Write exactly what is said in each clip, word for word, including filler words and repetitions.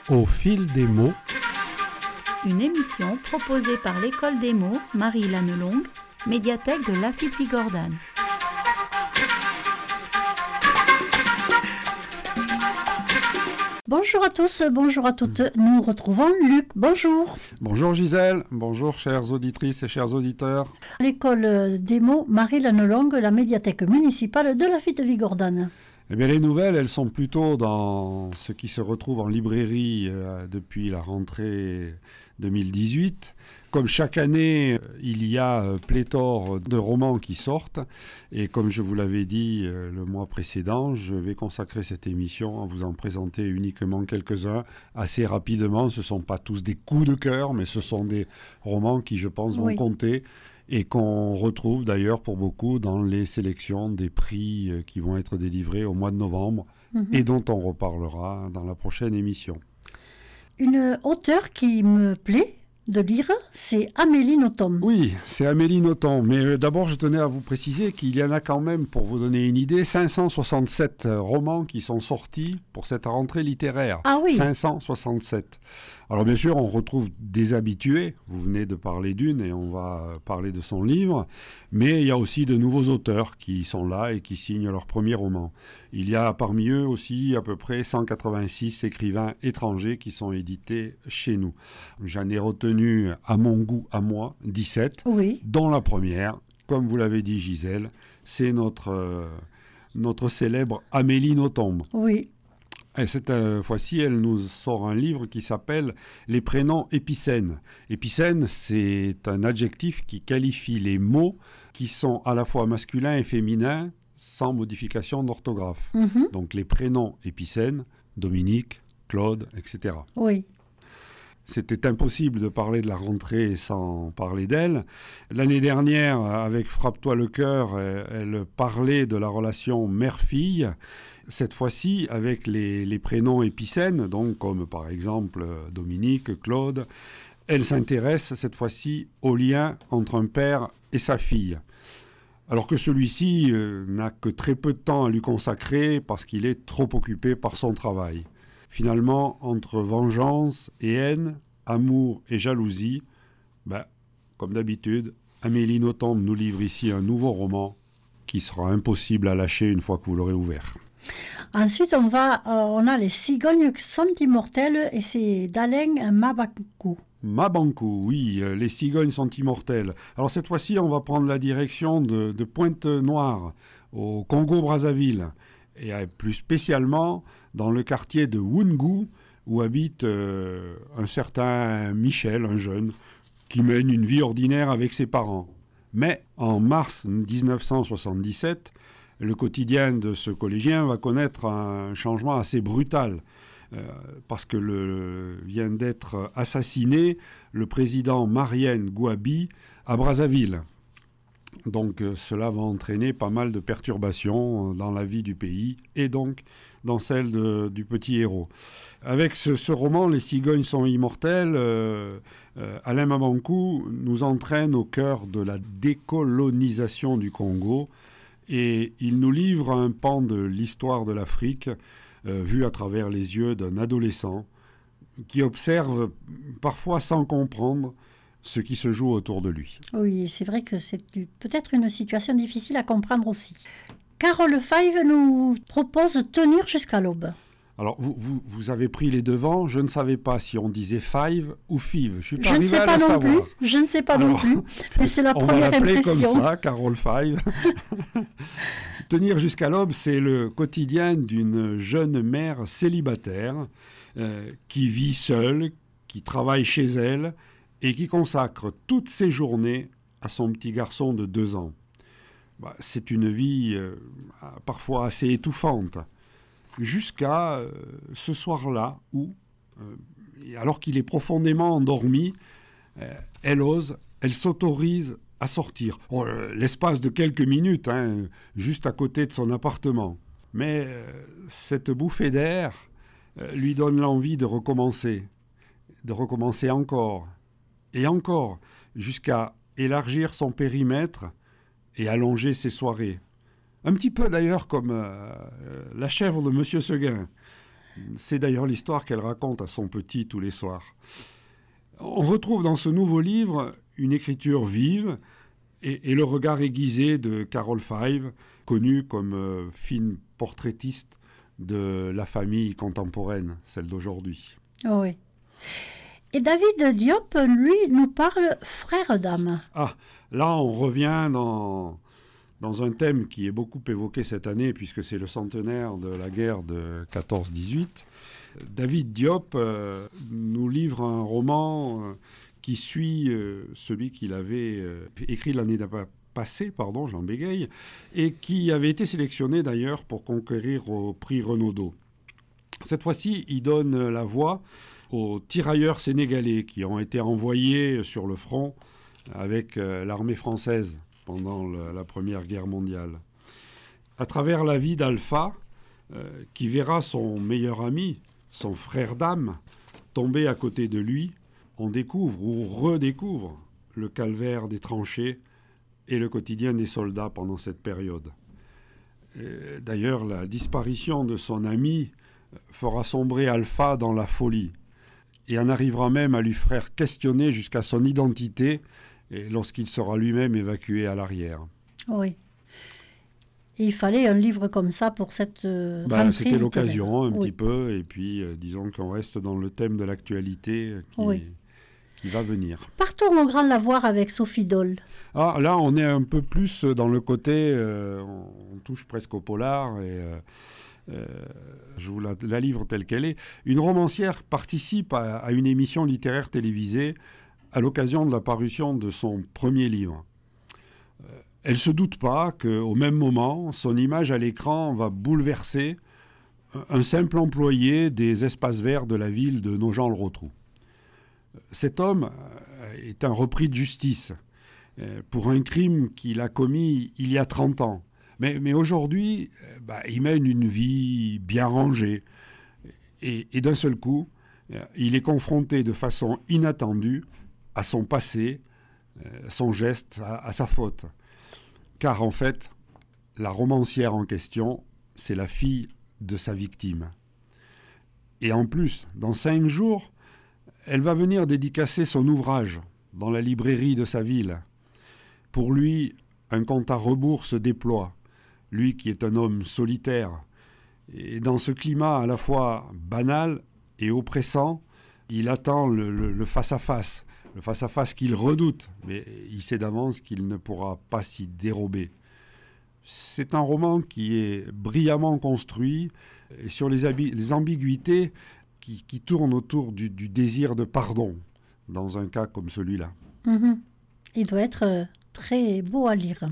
Au fil des mots, Une émission proposée par l'École des mots Marie Lannelongue, médiathèque de Lafite-Vigordane. Bonjour à tous, bonjour à toutes. Nous retrouvons Luc. Bonjour. Bonjour Gisèle, bonjour chères auditrices et chers auditeurs. L'École des mots Marie Lannelongue, la médiathèque municipale de Lafite-Vigordane. Eh bien, les nouvelles, elles sont plutôt dans ce qui se retrouve en librairie euh, depuis la rentrée deux mille dix-huit. Comme chaque année, il y a euh, pléthore de romans qui sortent. Et comme je vous l'avais dit euh, le mois précédent, je vais consacrer cette émission à vous en présenter uniquement quelques-uns assez rapidement. Ce ne sont pas tous des coups de cœur, mais ce sont des romans qui, je pense, vont Oui. compter. Et qu'on retrouve d'ailleurs pour beaucoup dans les sélections des prix qui vont être délivrés au mois de novembre Mhm. et dont on reparlera dans la prochaine émission. Une auteure qui me plaît de lire, c'est Amélie Nothomb. Oui, c'est Amélie Nothomb, mais d'abord je tenais à vous préciser qu'il y en a quand même, pour vous donner une idée, cinq cent soixante-sept romans qui sont sortis pour cette rentrée littéraire. Ah oui. cinq cent soixante-sept. Alors bien sûr, on retrouve des habitués, vous venez de parler d'une et on va parler de son livre, mais il y a aussi de nouveaux auteurs qui sont là et qui signent leur premier roman. Il y a parmi eux aussi à peu près cent quatre-vingt-six écrivains étrangers qui sont édités chez nous. J'en ai retenu à mon goût, à moi, dix-sept, Oui. dont la première, comme vous l'avez dit Gisèle, c'est notre, euh, notre célèbre Amélie Nothomb. Oui. Et cette euh, fois-ci, elle nous sort un livre qui s'appelle « Les prénoms épicènes ». Épicène, c'est un adjectif qui qualifie les mots qui sont à la fois masculins et féminins sans modification d'orthographe. Mhm. Donc les prénoms épicènes, Dominique, Claude, et cetera. Oui. C'était impossible de parler de la rentrée sans parler d'elle. L'année dernière, avec Frappe-toi le cœur, elle parlait de la relation mère-fille. Cette fois-ci, avec les, les prénoms épicènes, donc comme par exemple Dominique, Claude, elle s'intéresse cette fois-ci au lien entre un père et sa fille. Alors que celui-ci euh, n'a que très peu de temps à lui consacrer parce qu'il est trop occupé par son travail. Finalement, entre vengeance et haine, amour et jalousie, ben, comme d'habitude, Amélie Nothomb nous livre ici un nouveau roman qui sera impossible à lâcher une fois que vous l'aurez ouvert. Ensuite, on, va, euh, on a Les cigognes sont immortelles et c'est d'Alain Mabankou. Mabankou, oui, euh, les cigognes sont immortelles. Alors cette fois-ci, on va prendre la direction de, de Pointe-Noire, au Congo-Brazzaville, et euh, plus spécialement dans le quartier de Wungu, où habite euh, un certain Michel, un jeune, qui mène une vie ordinaire avec ses parents. Mais en mars dix-neuf cent soixante-dix-sept, le quotidien de ce collégien va connaître un changement assez brutal, euh, parce que le, vient d'être assassiné le président Marien Gouabi à Brazzaville. Donc euh, cela va entraîner pas mal de perturbations dans la vie du pays et donc dans celle de, du petit héros. Avec ce, ce roman, Les cigognes sont immortelles, euh, euh, Alain Mabankou nous entraîne au cœur de la décolonisation du Congo et il nous livre un pan de l'histoire de l'Afrique euh, vu à travers les yeux d'un adolescent qui observe parfois sans comprendre ce qui se joue autour de lui. Oui, c'est vrai que c'est du- peut-être une situation difficile à comprendre aussi. Carole Five nous propose Tenir jusqu'à l'aube. Alors, vous, vous, vous avez pris les devants. Je ne savais pas si on disait five ou five. Je suis pas Je ne arrivé sais à pas le non savoir. plus. Je ne sais pas non Alors, plus. Mais c'est la On va première l'appeler impression. comme ça, Carole Five. Tenir jusqu'à l'aube, c'est le quotidien d'une jeune mère célibataire euh, qui vit seule, qui travaille chez elle et qui consacre toutes ses journées à son petit garçon de deux ans. Bah, c'est une vie euh, parfois assez étouffante, jusqu'à euh, ce soir-là où, euh, alors qu'il est profondément endormi, euh, elle ose, elle s'autorise à sortir. Oh, euh, l'espace de quelques minutes, hein, juste à côté de son appartement. Mais euh, cette bouffée d'air euh, lui donne l'envie de recommencer, de recommencer encore, et encore, jusqu'à élargir son périmètre et allonger ses soirées. Un petit peu d'ailleurs comme euh, la chèvre de Monsieur Seguin. C'est d'ailleurs l'histoire qu'elle raconte à son petit tous les soirs. On retrouve dans ce nouveau livre une écriture vive et, et le regard aiguisé de Carol Five, connue comme euh, fine portraitiste de la famille contemporaine, celle d'aujourd'hui. Oh oui. Et David Diop, lui, nous parle frère d'âme. Ah, là on revient dans, dans un thème qui est beaucoup évoqué cette année, puisque c'est le centenaire de la guerre de quatorze dix-huit. David Diop euh, nous livre un roman euh, qui suit euh, celui qu'il avait euh, écrit l'année passée, pardon, j'en bégaye, et qui avait été sélectionné d'ailleurs pour conquérir au prix Renaudot. Cette fois-ci, il donne la voix aux tirailleurs sénégalais qui ont été envoyés sur le front avec euh, l'armée française pendant le, la Première Guerre mondiale. À travers la vie d'Alpha, euh, qui verra son meilleur ami, son frère d'âme, tomber à côté de lui, on découvre ou redécouvre le calvaire des tranchées et le quotidien des soldats pendant cette période. Et d'ailleurs, la disparition de son ami fera sombrer Alpha dans la folie et en arrivera même à lui faire questionner jusqu'à son identité et lorsqu'il sera lui-même évacué à l'arrière. Oui. Et il fallait un livre comme ça pour cette euh, ben, rentrée C'était l'occasion un oui. petit peu, et puis euh, disons qu'on reste dans le thème de l'actualité euh, qui, oui. qui va venir. Partons au Grand Lavoir avec Sophie Dole. Ah, là, on est un peu plus dans le côté, euh, on touche presque au polar, et euh, euh, je vous la, la livre telle qu'elle est. Une romancière participe à, à une émission littéraire télévisée à l'occasion de la parution de son premier livre. Euh, elle ne se doute pas qu'au même moment, son image à l'écran va bouleverser un simple employé des espaces verts de la ville de Nogent-le-Rotrou. Cet homme est un repris de justice pour un crime qu'il a commis il y a trente ans. Mais, mais aujourd'hui, bah, il mène une vie bien rangée. Et, et d'un seul coup, il est confronté de façon inattendue à son passé, son geste, à, à sa faute. Car en fait, la romancière en question, c'est la fille de sa victime. Et en plus, dans cinq jours, elle va venir dédicacer son ouvrage dans la librairie de sa ville. Pour lui, un compte à rebours se déploie, lui qui est un homme solitaire. Et dans ce climat à la fois banal et oppressant, il attend le, le, le face-à-face, le face-à-face qu'il redoute, mais il sait d'avance qu'il ne pourra pas s'y dérober. C'est un roman qui est brillamment construit et sur les, habi- les ambiguïtés qui, qui tournent autour du, du désir de pardon, dans un cas comme celui-là. Mmh. Il doit être très beau à lire.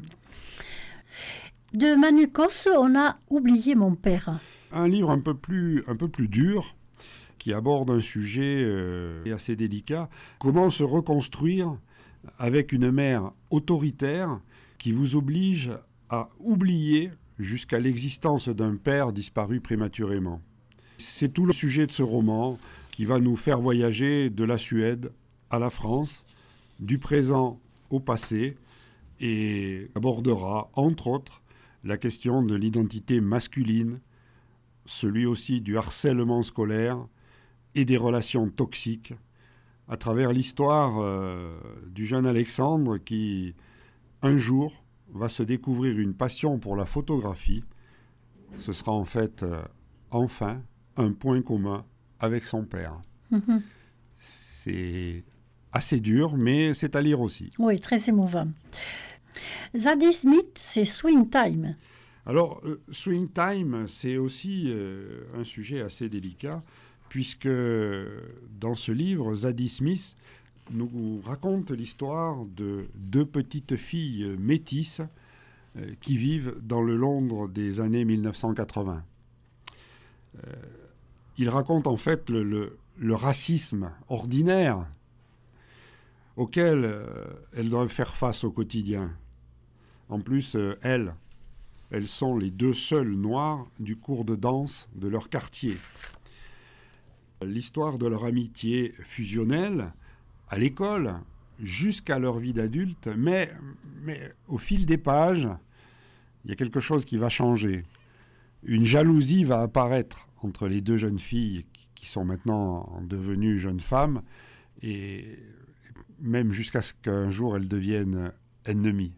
De Manu Cosse, on a oublié mon père. Un livre un peu plus, un peu plus dur, qui aborde un sujet euh, assez délicat. Comment se reconstruire avec une mère autoritaire qui vous oblige à oublier jusqu'à l'existence d'un père disparu prématurément. C'est tout le sujet de ce roman qui va nous faire voyager de la Suède à la France, du présent au passé, et abordera, entre autres, la question de l'identité masculine, celui aussi du harcèlement scolaire et des relations toxiques, à travers l'histoire euh, du jeune Alexandre qui, un jour, va se découvrir une passion pour la photographie. Ce sera en fait, euh, enfin, un point commun avec son père. Mmh. C'est assez dur, mais c'est à lire aussi. Oui, très émouvant. Zadie Smith, c'est Swing Time. Alors, euh, Swing Time, c'est aussi euh, un sujet assez délicat, puisque dans ce livre, Zadie Smith nous raconte l'histoire de deux petites filles métisses euh, qui vivent dans le Londres des années mille neuf cent quatre-vingts. Euh, il raconte en fait le, le, le racisme ordinaire auquel euh, elles doivent faire face au quotidien. En plus, euh, elles, elles sont les deux seules noires du cours de danse de leur quartier. L'histoire de leur amitié fusionnelle à l'école jusqu'à leur vie d'adulte, mais, mais au fil des pages, il y a quelque chose qui va changer. Une jalousie va apparaître entre les deux jeunes filles qui sont maintenant devenues jeunes femmes, et même jusqu'à ce qu'un jour elles deviennent ennemies.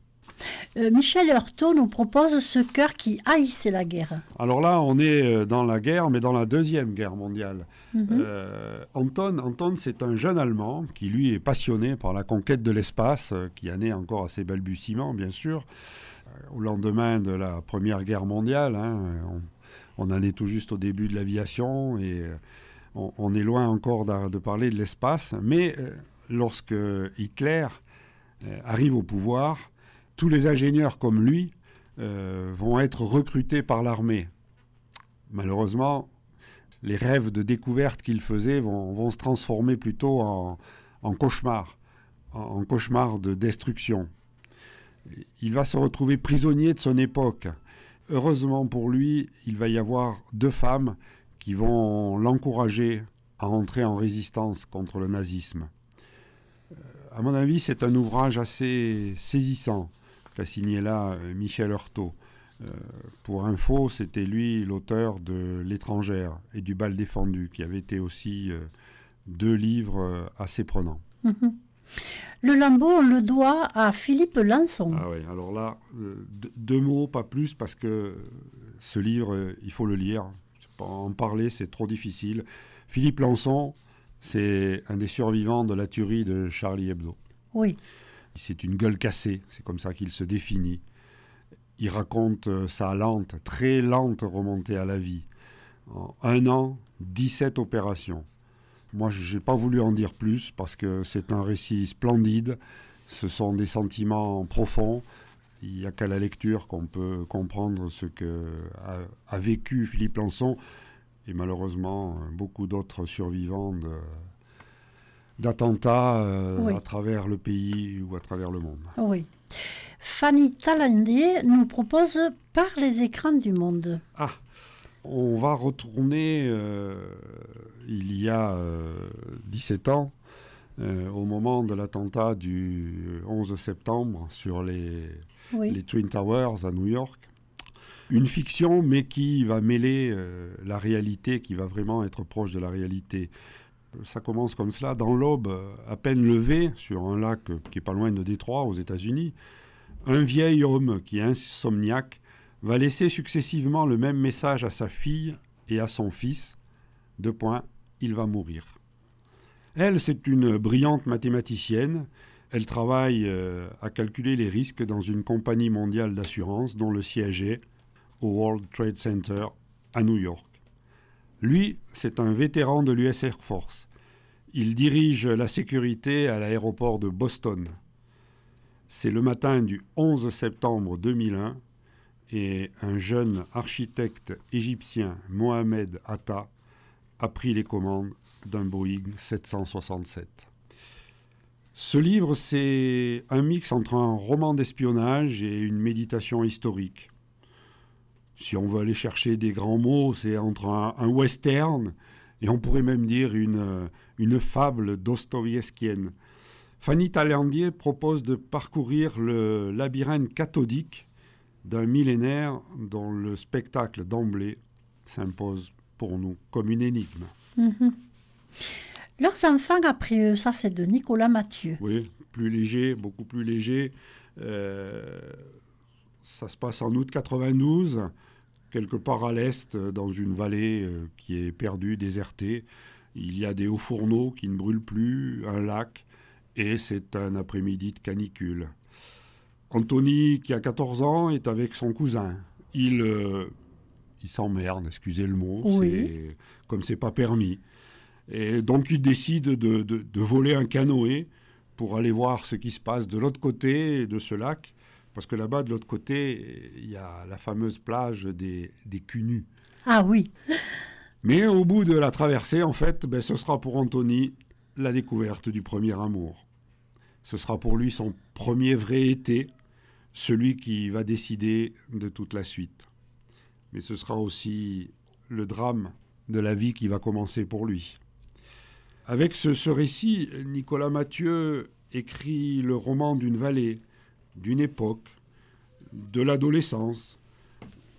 Euh, Michel Heurtaud nous propose Ce cœur qui haïssait la guerre. Alors là, on est dans la guerre, mais dans la Deuxième Guerre mondiale. Mm-hmm. Euh, Anton, Anton, c'est un jeune Allemand qui, lui, est passionné par la conquête de l'espace, qui en est encore à ses balbutiements, bien sûr. Au lendemain de la Première Guerre mondiale, hein, on, on en est tout juste au début de l'aviation, et on, on est loin encore de, de parler de l'espace. Mais euh, lorsque Hitler euh, arrive au pouvoir, tous les ingénieurs comme lui euh, vont être recrutés par l'armée. Malheureusement, les rêves de découverte qu'il faisait vont, vont se transformer plutôt en, en cauchemar, en, en cauchemar de destruction. Il va se retrouver prisonnier de son époque. Heureusement pour lui, il va y avoir deux femmes qui vont l'encourager à entrer en résistance contre le nazisme. Euh, à mon avis, c'est un ouvrage assez saisissant qu'a signé là euh, Michel Heurtaud. Euh, pour info, c'était lui l'auteur de L'étrangère et du bal défendu, qui avait été aussi euh, deux livres euh, assez prenants. Mm-hmm. Le Lambeau, on le doit à Philippe Lançon. Ah oui, alors là, euh, deux, deux mots, pas plus, parce que ce livre, euh, il faut le lire. En parler, c'est trop difficile. Philippe Lançon, c'est un des survivants de la tuerie de Charlie Hebdo. Oui. C'est une gueule cassée, c'est comme ça qu'il se définit. Il raconte sa lente, très lente remontée à la vie. En un an, dix-sept opérations. Moi, je n'ai pas voulu en dire plus parce que c'est un récit splendide. Ce sont des sentiments profonds. Il n'y a qu'à la lecture qu'on peut comprendre ce qu'a a vécu Philippe Lançon et malheureusement beaucoup d'autres survivants de, d'attentats euh, oui. à travers le pays ou à travers le monde. Oui. Fanny Talandier nous propose Par les écrans du monde. Ah, on va retourner euh, il y a euh, dix-sept ans, euh, au moment de l'attentat du onze septembre sur les, oui. les Twin Towers à New York. Une fiction, mais qui va mêler euh, la réalité, qui va vraiment être proche de la réalité. Ça commence comme cela, dans l'aube, à peine levée, sur un lac qui n'est pas loin de Détroit, aux États-Unis, un vieil homme qui est insomniaque va laisser successivement le même message à sa fille et à son fils. Deux points, il va mourir. Elle, c'est une brillante mathématicienne. Elle travaille euh, à calculer les risques dans une compagnie mondiale d'assurance dont le siège est au World Trade Center à New York. Lui, c'est un vétéran de l'U S Air Force. Il dirige la sécurité à l'aéroport de Boston. C'est le matin du onze septembre deux mille un et un jeune architecte égyptien, Mohamed Atta, a pris les commandes d'un Boeing sept cent soixante-sept. Ce livre, c'est un mix entre un roman d'espionnage et une méditation historique. Si on veut aller chercher des grands mots, c'est entre un, un western et on pourrait même dire une, une fable dostoïevskienne. Fanny Talandier propose de parcourir le labyrinthe cathodique d'un millénaire dont le spectacle d'emblée s'impose pour nous comme une énigme. Mm-hmm. Leurs enfants après eux, ça c'est de Nicolas Mathieu. Oui, plus léger, beaucoup plus léger. Euh, ça se passe en août quatre-vingt-douze, quelque part à l'est, dans une vallée euh, qui est perdue, désertée. Il y a des hauts fourneaux qui ne brûlent plus, un lac, et c'est un après-midi de canicule. Anthony, qui a quatorze ans, est avec son cousin. Il, euh, il s'emmerde, excusez le mot, oui. c'est, comme c'est pas permis. Et donc il décide de, de, de voler un canoë pour aller voir ce qui se passe de l'autre côté de ce lac. Parce que là-bas, de l'autre côté, il y a la fameuse plage des, des culs-nus. Ah oui. Mais au bout de la traversée, en fait, ben, ce sera pour Anthony la découverte du premier amour. Ce sera pour lui son premier vrai été, celui qui va décider de toute la suite. Mais ce sera aussi le drame de la vie qui va commencer pour lui. Avec ce, ce récit, Nicolas Mathieu écrit le roman d'une vallée, d'une époque, de l'adolescence,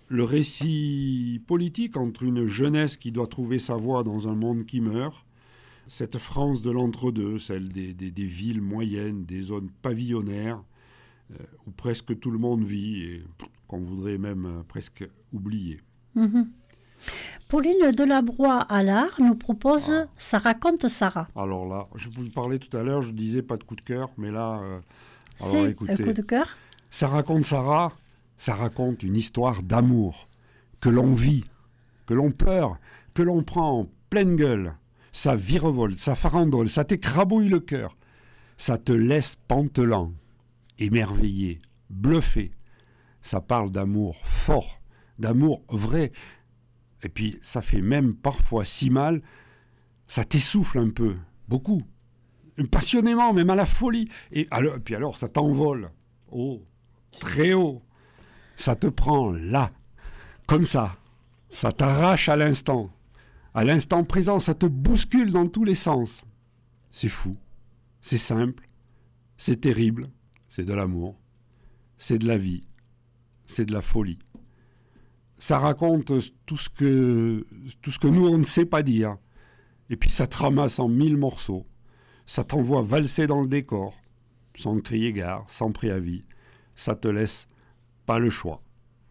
le récit politique entre une jeunesse qui doit trouver sa voie dans un monde qui meurt, cette France de l'entre-deux, celle des, des, des villes moyennes, des zones pavillonnaires, euh, où presque tout le monde vit et qu'on voudrait même euh, presque oublier. Mmh. Pauline Delabroix-Allard nous propose ah. « Ça raconte Sarah ». Alors là, je vous parlais tout à l'heure, je disais pas de coup de cœur, mais là, euh, alors c'est écoutez, un coup de cœur. « Ça raconte Sarah », ça raconte une histoire d'amour, que l'on vit, que l'on pleure, que l'on prend en pleine gueule. Ça virevolte, ça farandole, ça t'écrabouille le cœur. Ça te laisse pantelant, émerveillé, bluffé. Ça parle d'amour fort, d'amour vrai. Et puis, ça fait même parfois si mal, ça t'essouffle un peu, beaucoup. Passionnément, même à la folie. Et alors, puis alors, ça t'envole, haut, très haut. Ça te prend là, comme ça. Ça t'arrache à l'instant. À l'instant présent, ça te bouscule dans tous les sens. C'est fou, c'est simple, c'est terrible, c'est de l'amour, c'est de la vie, c'est de la folie. Ça raconte tout ce que, tout ce que nous, on ne sait pas dire. Et puis ça te ramasse en mille morceaux. Ça t'envoie valser dans le décor, sans crier gare, sans préavis. Ça te laisse pas le choix.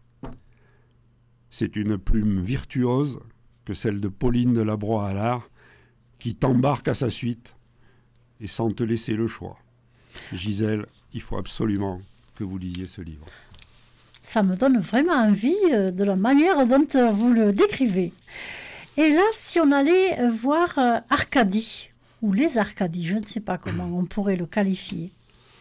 C'est une plume virtuose que celle de Pauline Delabroix-Allard, qui t'embarque à sa suite et sans te laisser le choix. Gisèle, il faut absolument que vous lisiez ce livre. Ça me donne vraiment envie de la manière dont vous le décrivez. Et là, si on allait voir Arcadie, ou les Arcadies, je ne sais pas comment on pourrait le qualifier.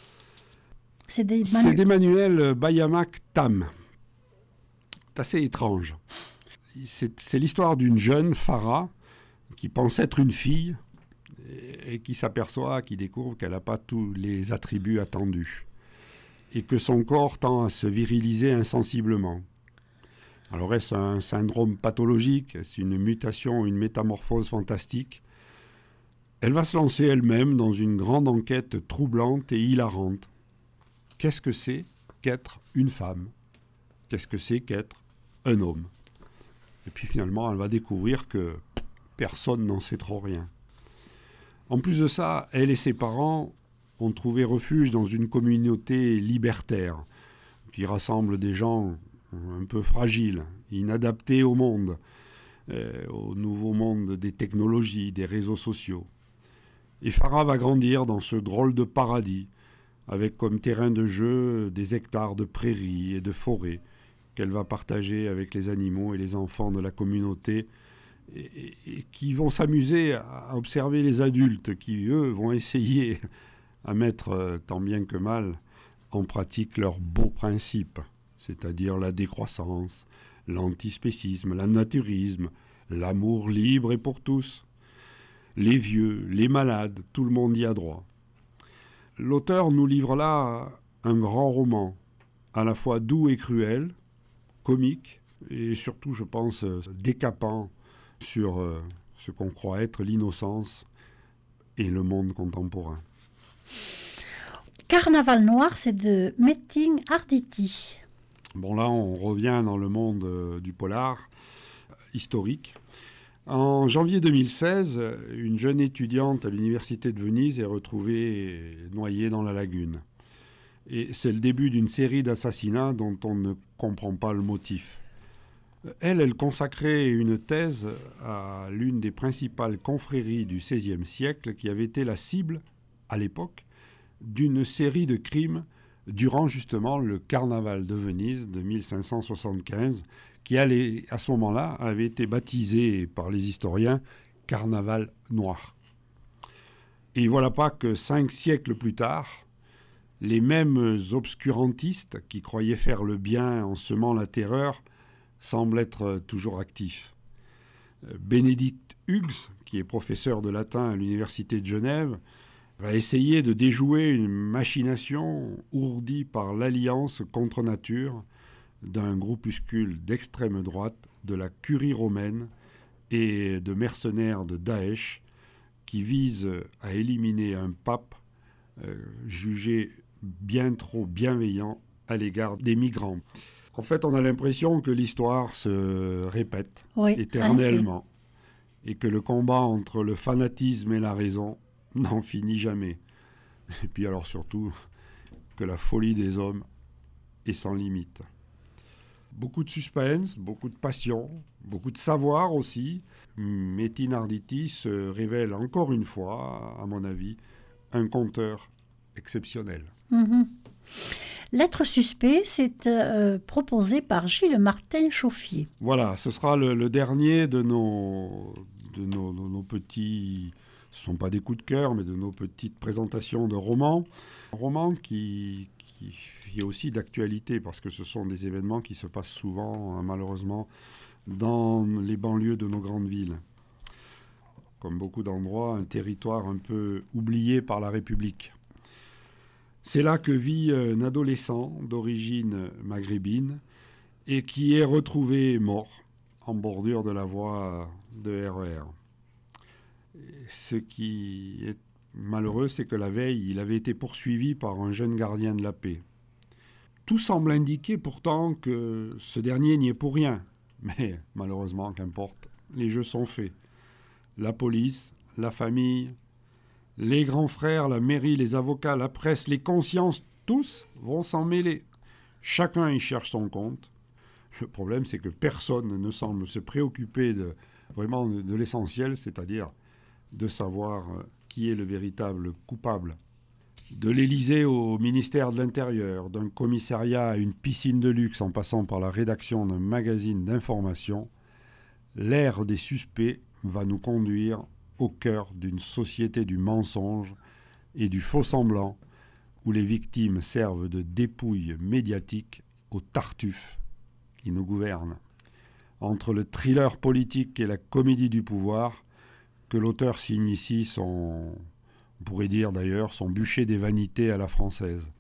C'est d'Emmanuel, C'est d'Emmanuel Bayamack Tam. C'est assez étrange. C'est, c'est l'histoire d'une jeune, Farah, qui pense être une fille et, et qui s'aperçoit, qui découvre qu'elle n'a pas tous les attributs attendus et que son corps tend à se viriliser insensiblement. Alors est-ce un syndrome pathologique? Est-ce une mutation, une métamorphose fantastique? Elle va se lancer elle-même dans une grande enquête troublante et hilarante. Qu'est-ce que c'est qu'être une femme? Qu'est-ce que c'est qu'être un homme? Et puis finalement, elle va découvrir que personne n'en sait trop rien. En plus de ça, elle et ses parents ont trouvé refuge dans une communauté libertaire qui rassemble des gens un peu fragiles, inadaptés au monde, euh, au nouveau monde des technologies, des réseaux sociaux. Et Farah va grandir dans ce drôle de paradis, avec comme terrain de jeu des hectares de prairies et de forêts qu'elle va partager avec les animaux et les enfants de la communauté et, et, et qui vont s'amuser à observer les adultes qui, eux, vont essayer à mettre, tant bien que mal, en pratique leurs beaux principes, c'est-à-dire la décroissance, l'antispécisme, le naturisme, l'amour libre et pour tous. Les vieux, les malades, tout le monde y a droit. L'auteur nous livre là un grand roman, à la fois doux et cruel, comique, et surtout, je pense, décapant sur euh, ce qu'on croit être l'innocence et le monde contemporain. Carnaval noir, c'est de Metin Arditi. Bon, là, on revient dans le monde euh, du polar euh, historique. En janvier deux mille seize, une jeune étudiante à l'université de Venise est retrouvée noyée dans la lagune. Et c'est le début d'une série d'assassinats dont on ne comprend pas le motif. Elle, elle consacrait une thèse à l'une des principales confréries du seizième siècle qui avait été la cible, à l'époque, d'une série de crimes durant justement le carnaval de Venise de mille cinq cent soixante-quinze, qui allait, à ce moment-là avait été baptisé par les historiens Carnaval noir. Et voilà pas que cinq siècles plus tard, les mêmes obscurantistes qui croyaient faire le bien en semant la terreur semblent être toujours actifs. Bénédicte Hughes, qui est professeur de latin à l'université de Genève, va essayer de déjouer une machination ourdie par l'alliance contre nature d'un groupuscule d'extrême droite, de la curie romaine et de mercenaires de Daesh qui visent à éliminer un pape euh, jugé bien trop bienveillant à l'égard des migrants. En fait, on a l'impression que l'histoire se répète Oui, éternellement et que le combat entre le fanatisme et la raison n'en finit jamais. Et puis alors surtout, que la folie des hommes est sans limite. Beaucoup de suspense, beaucoup de passion, beaucoup de savoir aussi. Metin Arditi se révèle encore une fois, à mon avis, un conteur exceptionnel. Mm-hmm. L'être suspect, c'est euh, proposé par Gilles Martin Chauffier. Voilà, ce sera le, le dernier de nos, de nos, nos, nos petits... Ce ne sont pas des coups de cœur, mais de nos petites présentations de romans. Romans qui, qui est aussi d'actualité, parce que ce sont des événements qui se passent souvent, hein, malheureusement, dans les banlieues de nos grandes villes. Comme beaucoup d'endroits, un territoire un peu oublié par la République. C'est là que vit un adolescent d'origine maghrébine et qui est retrouvé mort en bordure de la voie de R E R. Ce qui est malheureux, c'est que la veille, il avait été poursuivi par un jeune gardien de la paix. Tout semble indiquer pourtant que ce dernier n'y est pour rien. Mais malheureusement, qu'importe, les jeux sont faits. La police, la famille, les grands frères, la mairie, les avocats, la presse, les consciences, tous vont s'en mêler. Chacun y cherche son compte. Le problème, c'est que personne ne semble se préoccuper de, vraiment de, de l'essentiel, c'est-à-dire de savoir qui est le véritable coupable. De l'Élysée au ministère de l'Intérieur, d'un commissariat à une piscine de luxe en passant par la rédaction d'un magazine d'information, l'ère des suspects va nous conduire au cœur d'une société du mensonge et du faux-semblant où les victimes servent de dépouille médiatique aux tartuffes qui nous gouvernent. Entre le thriller politique et la comédie du pouvoir, que l'auteur signe ici son, on pourrait dire d'ailleurs, son bûcher des vanités à la française.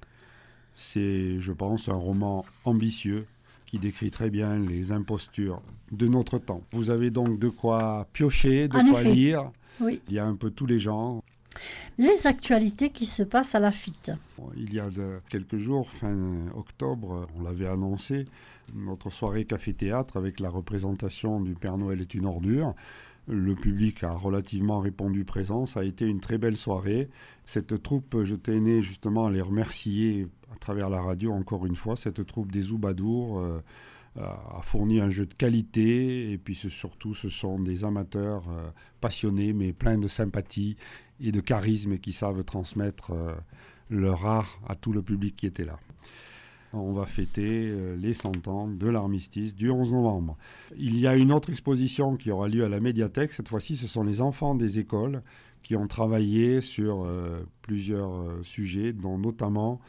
C'est, je pense, un roman ambitieux qui décrit très bien les impostures de notre temps. Vous avez donc de quoi piocher, de En quoi effet. lire. Oui. Il y a un peu tous les genres. Les actualités qui se passent à la F I T. Il y a de quelques jours, fin octobre, on l'avait annoncé, notre soirée café-théâtre avec la représentation du Père Noël est une ordure. Le public a relativement répondu présent. Ça a été une très belle soirée. Cette troupe, je tenais justement à les remercier à travers la radio encore une fois. Cette troupe des Oubadours euh, a fourni un jeu de qualité. Et puis ce, surtout, ce sont des amateurs euh, passionnés, mais pleins de sympathie et de charisme et qui savent transmettre euh, leur art à tout le public qui était là. On va fêter les cent ans de l'armistice du onze novembre. Il y a une autre exposition qui aura lieu à la médiathèque. Cette fois-ci, ce sont les enfants des écoles qui ont travaillé sur euh, plusieurs euh, sujets, dont notamment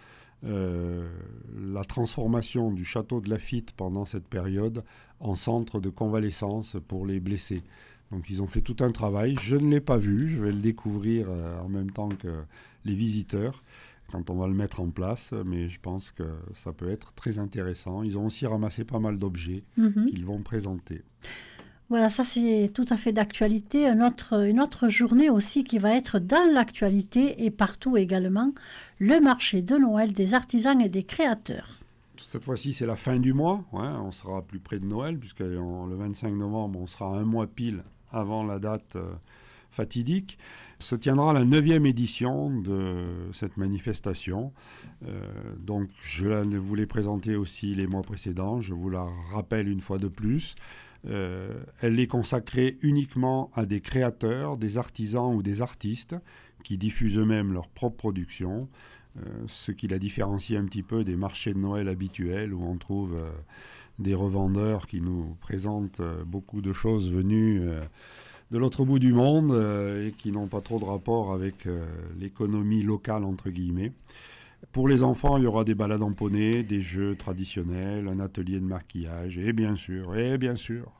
euh, la transformation du château de Laffitte pendant cette période en centre de convalescence pour les blessés. Donc ils ont fait tout un travail. Je ne l'ai pas vu, je vais le découvrir euh, en même temps que les visiteurs quand on va le mettre en place, mais je pense que ça peut être très intéressant. Ils ont aussi ramassé pas mal d'objets Mm-hmm. qu'ils vont présenter. Voilà, ça c'est tout à fait d'actualité. Un autre, une autre journée aussi qui va être dans l'actualité et partout également, le marché de Noël des artisans et des créateurs. Cette fois-ci, c'est la fin du mois. Ouais, on sera plus près de Noël, puisque on, le vingt-cinq novembre, on sera un mois pile avant la date euh, fatidique. Se tiendra la neuvième édition de cette manifestation. Euh, donc, je la, vous l'ai présentée aussi les mois précédents. Je vous la rappelle une fois de plus. Euh, elle est consacrée uniquement à des créateurs, des artisans ou des artistes qui diffusent eux-mêmes leur propre production, euh, ce qui la différencie un petit peu des marchés de Noël habituels où on trouve euh, des revendeurs qui nous présentent euh, beaucoup de choses venues euh, de l'autre bout du monde euh, et qui n'ont pas trop de rapport avec euh, l'économie locale, entre guillemets. Pour les enfants, il y aura des balades en poney, des jeux traditionnels, un atelier de maquillage et bien sûr, et bien sûr,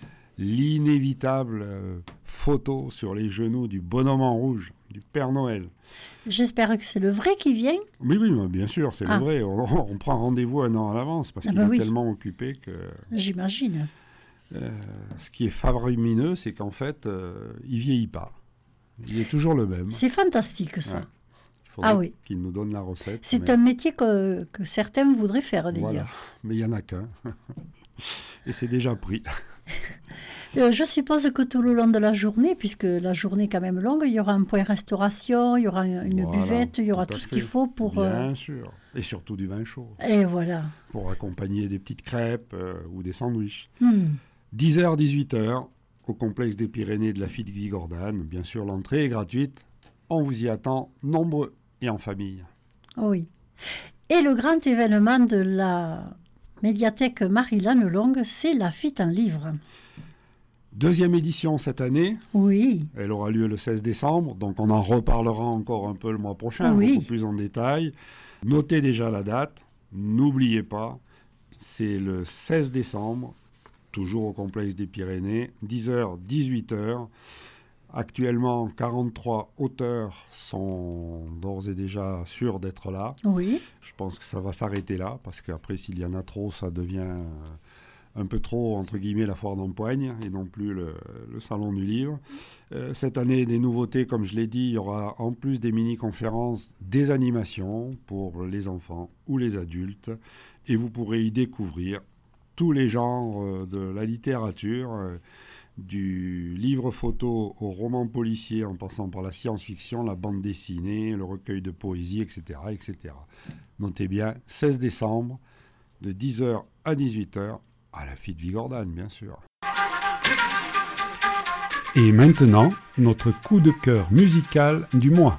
l'inévitable euh, photo sur les genoux du bonhomme en rouge, du Père Noël. J'espère que c'est le vrai qui vient. Oui, oui, bien sûr, c'est Ah. le vrai. On, on prend rendez-vous un an à l'avance parce Ah qu'il bah est oui. tellement occupé que... J'imagine. Euh, ce qui est faramineux, c'est qu'en fait, euh, il vieillit pas. Il est toujours le même. C'est fantastique ça. Ouais. Il faudrait Ah oui. qu'il nous donne la recette. C'est mais... un métier que, que certains voudraient faire d'ailleurs. Voilà, mais il n'y en a qu'un. Et c'est déjà pris. Euh, je suppose que tout le long de la journée, puisque la journée est quand même longue, il y aura un point restauration, il y aura une Voilà, buvette, il y aura tout, tout à ce qu'il fait. faut pour... Bien euh, sûr. Et surtout du vin chaud. Et voilà. Pour accompagner des petites crêpes euh, ou des sandwichs. Hmm. dix heures, dix-huit heures, au complexe des Pyrénées de la Fite Vigordane. Bien sûr, l'entrée est gratuite. On vous y attend nombreux et en famille. Oui. Et le grand événement de la médiathèque Marie-Lannelongue, c'est la Fite en livre. Deuxième édition cette année. Oui. Elle aura lieu le seize décembre, donc on en reparlera encore un peu le mois prochain, Oui. beaucoup plus en détail. Notez déjà la date, n'oubliez pas, c'est le seize décembre, toujours au complexe des Pyrénées, dix heures, dix-huit heures. Actuellement, quarante-trois auteurs sont d'ores et déjà sûrs d'être là. Oui. Je pense que ça va s'arrêter là, parce qu'après, s'il y en a trop, ça devient un peu trop, entre guillemets, la foire d'empoigne, et non plus le, le salon du livre. Euh, cette année, des nouveautés, comme je l'ai dit, il y aura en plus des mini-conférences, des animations pour les enfants ou les adultes, et vous pourrez y découvrir tous les genres euh, de la littérature, euh, du livre photo au roman policier, en passant par la science-fiction, la bande dessinée, le recueil de poésie, et cetera, et cetera. Notez bien, seize décembre, de dix heures à dix-huit heures, à la Fite Vigordane, bien sûr. Et maintenant, notre coup de cœur musical du mois.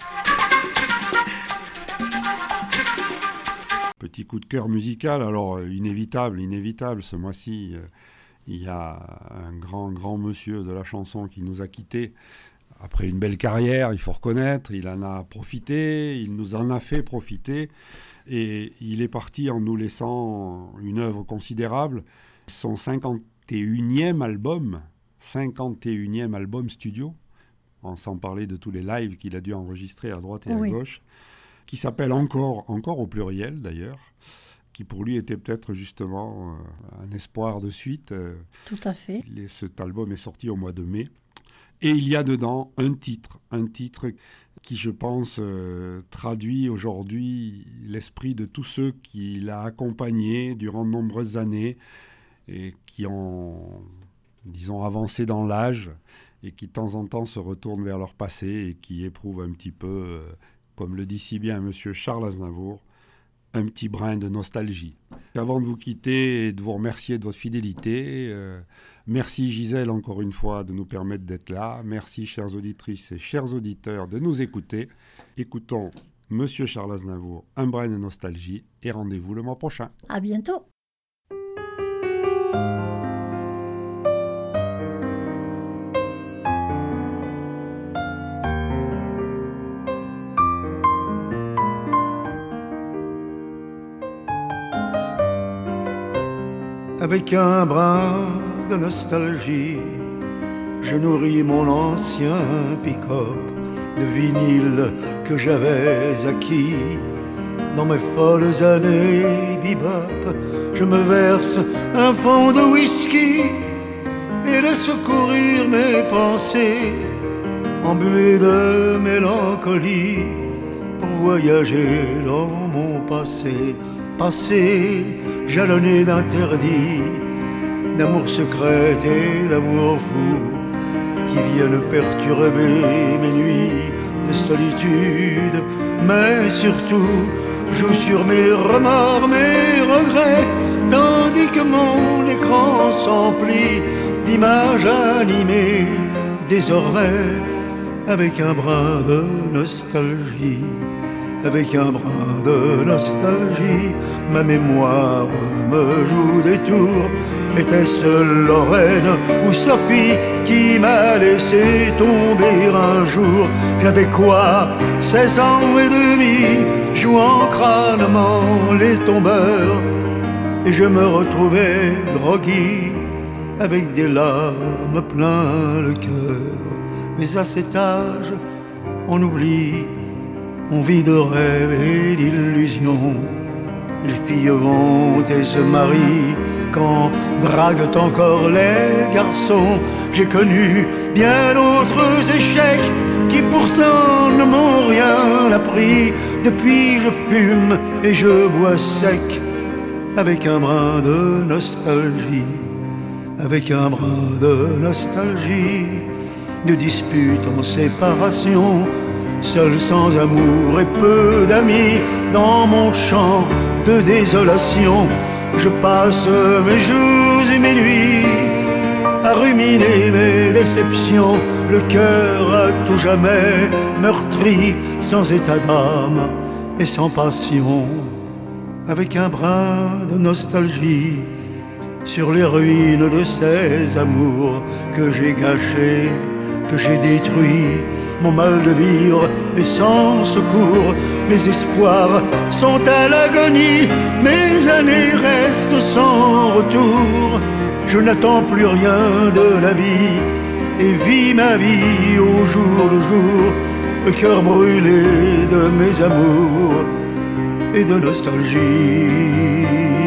Petit coup de cœur musical, alors euh, inévitable, inévitable, ce mois-ci, euh, il y a un grand, grand monsieur de la chanson qui nous a quittés après une belle carrière, il faut reconnaître, il en a profité, il nous en a fait profiter, et il est parti en nous laissant une œuvre considérable, son cinquante et unième album, cinquante et unième album studio, sans parler de tous les lives qu'il a dû enregistrer à droite et Oui. à gauche, qui s'appelle Encore, encore au pluriel d'ailleurs, qui pour lui était peut-être justement euh, un espoir de suite. Euh, Tout à fait. il est- cet album est sorti au mois de mai. Et il y a dedans un titre, un titre qui, je pense, euh, traduit aujourd'hui l'esprit de tous ceux qu'il a accompagnés durant de nombreuses années et qui ont, disons, avancé dans l'âge et qui, de temps en temps, se retournent vers leur passé et qui éprouvent un petit peu, euh, comme le dit si bien monsieur Charles Aznavour, un petit brin de nostalgie. Avant de vous quitter et de vous remercier de votre fidélité, euh, merci Gisèle encore une fois de nous permettre d'être là. Merci chères auditrices et chers auditeurs de nous écouter. Écoutons monsieur Charles Aznavour, un brin de nostalgie, et rendez-vous le mois prochain. À bientôt. Avec un brin de nostalgie, je nourris mon ancien pick-up de vinyle que j'avais acquis. Dans mes folles années bebop, je me verse un fond de whisky et laisse courir mes pensées, embuées de mélancolie, pour voyager dans mon passé, passé jalonné d'interdits, d'amour secret et d'amour fou, qui viennent perturber mes nuits de solitude, mais surtout jouent sur mes remords, mes regrets, tandis que mon écran s'emplit d'images animées, désormais avec un brin de nostalgie. Avec un brin de nostalgie, ma mémoire me joue des tours. Était-ce Lorraine ou Sophie qui m'a laissé tomber un jour? J'avais quoi, seize ans et demi, jouant crânement les tombeurs, et je me retrouvais groggy, avec des larmes plein le cœur. Mais à cet âge, on oublie, on vit de rêves et d'illusions. Les filles vont et se marient quand draguent encore les garçons. J'ai connu bien d'autres échecs qui pourtant ne m'ont rien appris. Depuis je fume et je bois sec, avec un brin de nostalgie, avec un brin de nostalgie, de disputes en séparation, seul sans amour et peu d'amis, dans mon champ de désolation, je passe mes jours et mes nuits à ruminer mes déceptions, le cœur à tout jamais meurtri, sans état d'âme et sans passion, avec un brin de nostalgie sur les ruines de ces amours que j'ai gâchés, que j'ai détruits. Mon mal de vivre est sans secours, mes espoirs sont à l'agonie, mes années restent sans retour. Je n'attends plus rien de la vie et vis ma vie au jour le jour, le cœur brûlé de mes amours et de nostalgie.